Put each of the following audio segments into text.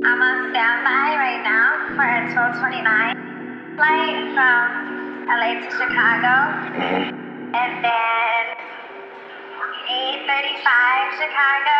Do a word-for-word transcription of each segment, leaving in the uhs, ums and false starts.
I'm on standby right now for a twelve twenty-nine flight from L A to Chicago. Mm-hmm. And then eight thirty-five Chicago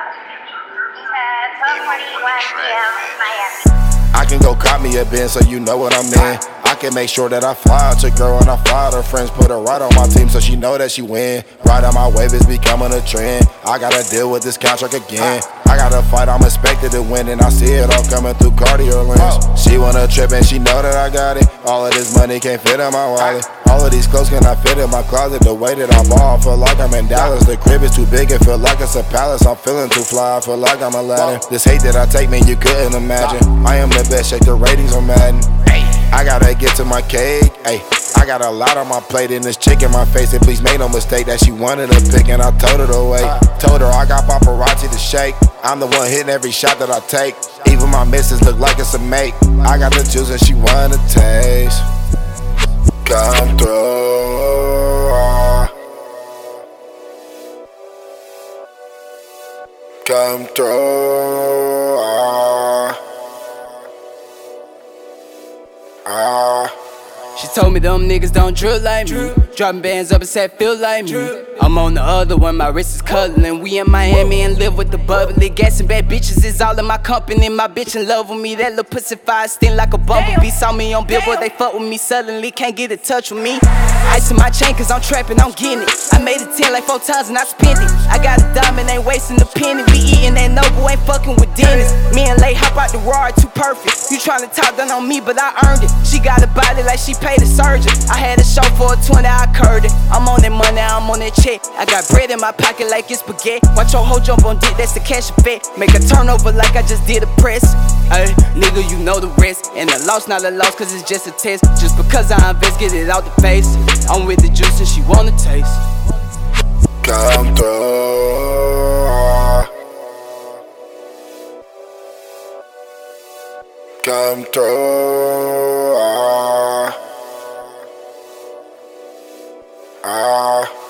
to twelve forty-one p m Miami. I can go cop me a Benz so you know what I'm in. I can make sure that I fly out your girl and I fly out her friends. Put her right on my team so she know that she win. Right on my wave is becoming a trend. I gotta deal with this contract again. I gotta fight, I'm expected to win, and I see it all coming through cardio lens. She wanna trip and she know that I got it. All of this money can't fit in my wallet. All of these clothes cannot fit in my closet. The way that I ball, I feel like I'm in Dallas. The crib is too big, it feel like it's a palace. I'm feeling too fly, I feel like I'm Aladdin. This hate that I take, man, you couldn't imagine. I am the best, shake the ratings on Madden. I gotta get to my cake, ayy. I got a lot on my plate, and this chick in my face, and please make no mistake that she wanted a pick, and I told her to wait. Told her I got paparazzi to shake. I'm the one hitting every shot that I take. Even my misses look like it's a make. I got the juice and she wanna taste. Come through, uh, come through, uh, uh. She told me them niggas don't drill like me. Dropping bands up and said feel like me. I'm on the other one, my wrist is cuddling. We in Miami and live with the bubbly. Gassing bad bitches is all in my company. My bitch in love with me. That little pussy fire sting like a bumblebee. Saw me on Billboard, they fuck with me suddenly. Can't get in touch with me. Ice in my chain cause I'm trapping, I'm getting it. I made it ten like four times and I spent it. I got a diamond, ain't wasting a penny. Be eating that Noble, ain't fucking with Dennis. Me and Lay hop out the raw, too perfect. You tryna talk down on me, but I earned it. She got a body like she paid a surgeon. I had a show for a twenty, I curved it. I'm on that money, I'm on that check. I got bread in my pocket like it's spaghetti. Watch your hoe jump on dick, that's the cash effect. Make a turnover like I just did a press. Ay, nigga, you know the rest. And the loss not a loss cause it's just a test. Just because I invest, get it out the face. I'm with the juice and she wanna taste. Come through, uh, come through, uh, uh.